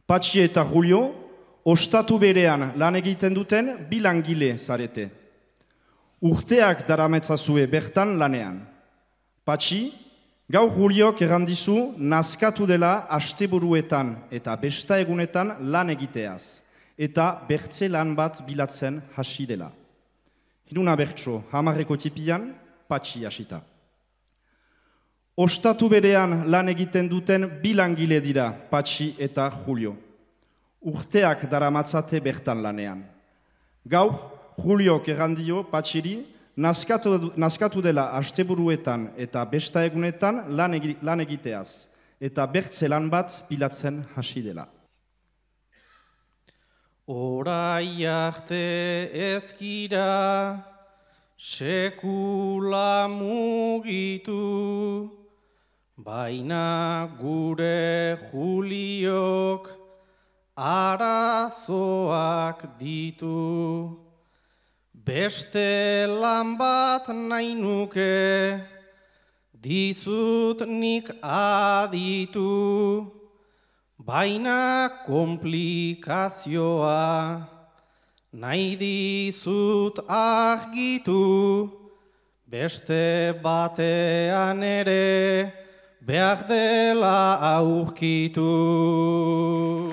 Patxi eta Julio, ostatu berean lan egiten duten bi langile zarete. Urteak daramatzazue bertan lanean. Patxi, gaur Juliok errandizu nazkatu dela asteburuetan eta besta egunetan lan egiteaz, eta bertze lan bat bilatzen hasi dela. Hiruna bertso, hamarreko tipian, Patxi hasita. Ostatu berean lan egiten duten bi langile dira, Patxi eta Julio. Urteak daramatzate bertan lanean. Gaur, Juliok errandio Patxiri, nazkatu dela asteburuetan eta besta egunetan lan egiteaz, eta bertze lan bat bilatzen hasi dela. Orai arte ezkira, sekula mugitu, baina gure Juliok arazoak ditu. Beste lan bat nahi nuke, dizut nik aditu, baina komplikazioa nahi dizut argitu, beste batean ere behar dela aurkitu.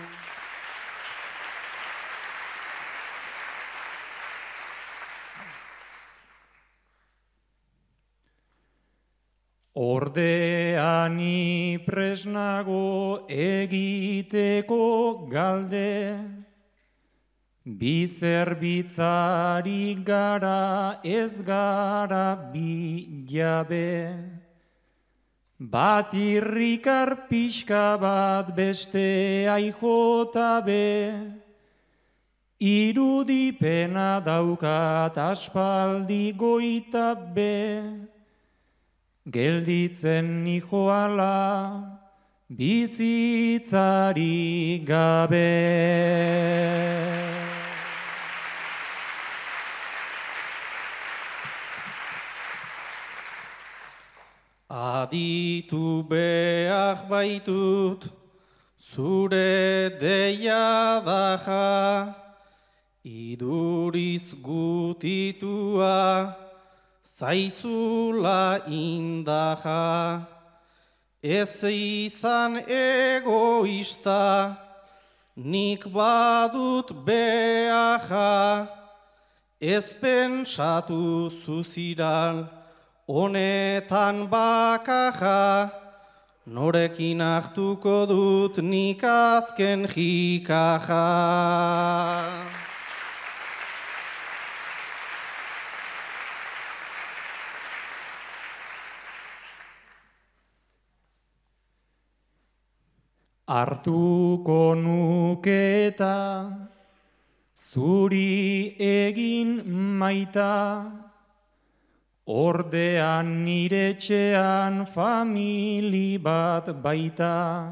Ordeani presnago egiteko galde, bi zerbitzari gara ez gara bi jabe. Bat irrikar pixka bat beste aijota be, irudipena daukat aspaldi goita be. Gelditzen nijoala bizitzari gabe. Aditu behar baitut, zure deia daja, iduriz gutitua, zaizula indaja, ez izan egoista, nik badut beaja, ez pentsatu zuziral, honetan bakaja, norekin hartuko dut nik azken jikaja. Hartuko nuketa, zuri egin maita, ordean nire etxean famili bat baita.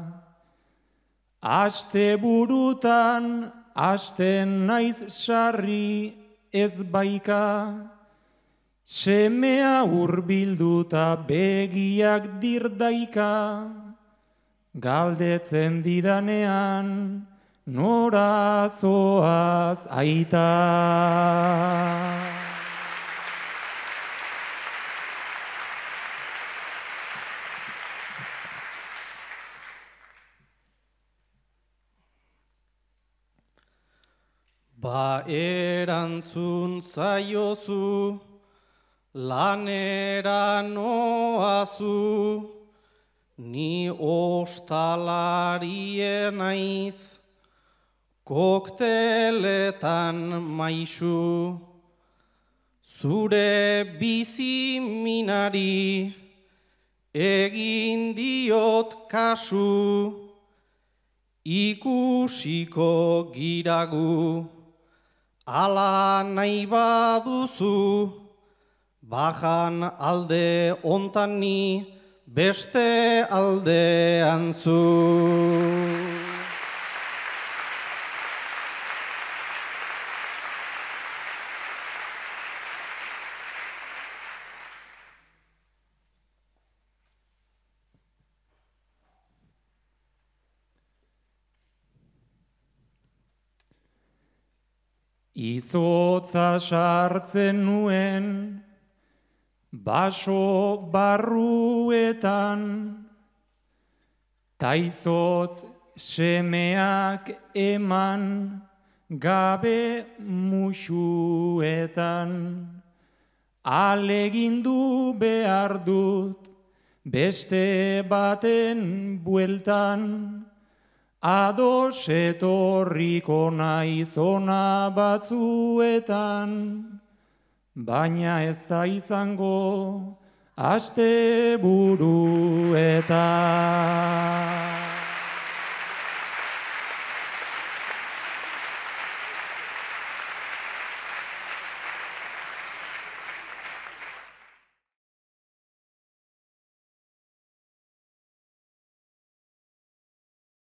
Asteburutan, asten naiz sarri ez baika, semea hurbilduta begiak dirdaika. Galdetzen didanean, nora zoaz aita. Ba erantzun zaiozu, lanera noazu, ni ostalarie naiz, kokteletan maisu, zure biziminari egin diot kasu, ikusiko giragu, ala nahi baduzu, bajan alde ontan ni, beste aldean zu. izotza sartzen nuen, baso barruetan, ta izotz semeak eman gabe musuetan. Alegindu behar dut beste baten bueltan, ados etorriko naiz ona batzuetan, baina ez da izango asteburuetan.